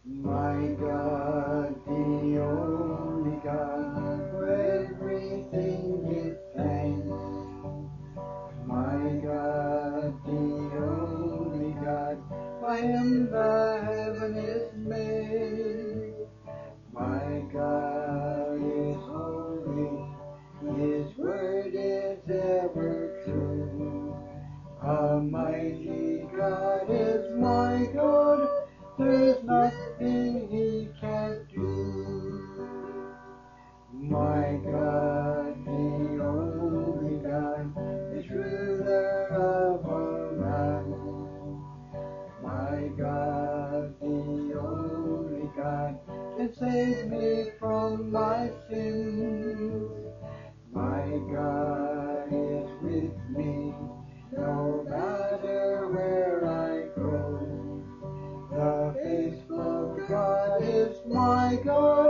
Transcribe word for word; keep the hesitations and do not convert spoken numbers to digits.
My God, the only God, for everything give thanks. My God, the only God, by Him the heaven is made. My God is holy, His word is ever true. Almighty God is my God, there's nothing He can't do. My God, the only God, is ruler of all man. My God, the only God, can save me from my sins. My God is with me, no matter where I go. The faithful God is my God.